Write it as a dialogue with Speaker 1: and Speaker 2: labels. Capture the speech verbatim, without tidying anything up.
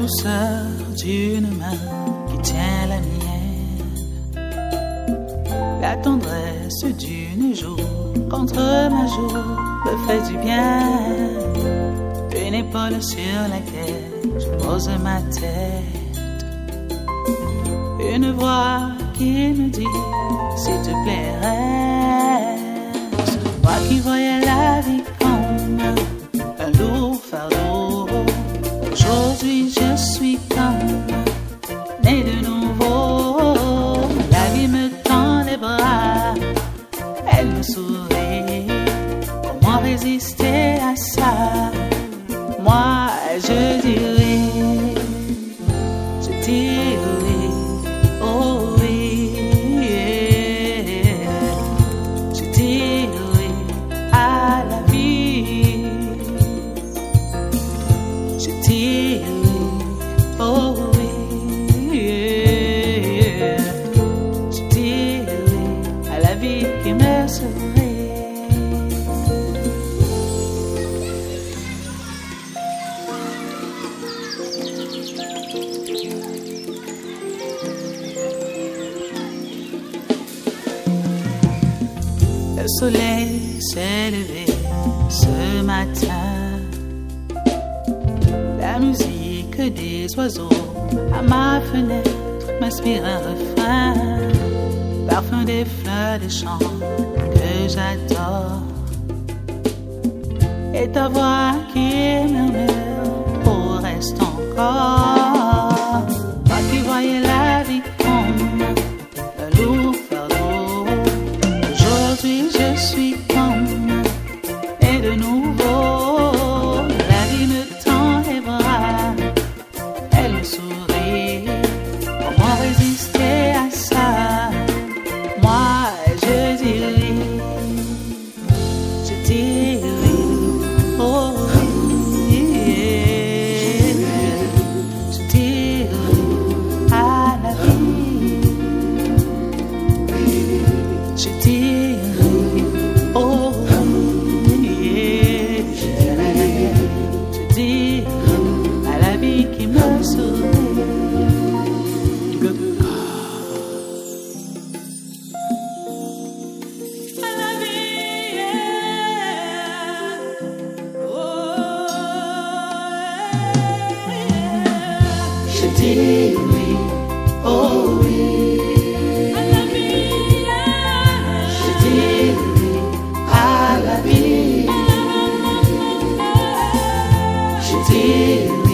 Speaker 1: douceur d'une main qui tient la mienne, la tendresse d'une joue contre ma joue me fait du bien, une épaule sur laquelle je pose ma tête, une voix qui me dit s'il te plaît reste, moi qui voyais la vie comme un lourd fardeau. Aujourd'hui je suis comme né de nouveau. La vie me tend les bras, elle me sourit. Comment résister à ça? Moi je dirais, je dirais, oh oui, je dirais à la vie. Je dirais, oh oui, je dirais à la vie qui me sourit. Le soleil s'est levé ce matin, la musique des oiseaux à ma fenêtre m'inspire un refrain, parfum des fleurs des champs que j'adore, et ta voix qui murmure, oh reste encore. Moi qui voyais la vie comme un lourd fardeau, aujourd'hui je suis comme et de nouveau. La vie me tend les bras, elle me sourit. Comment résister à ça? Moi je dirais, je dirais, oh yeah, je dirais à la vie, je dirais, oh yeah, je dirais à la vie qui me sourit. Je dis oui, oh oui, je dis oui à la vie, je dis oui.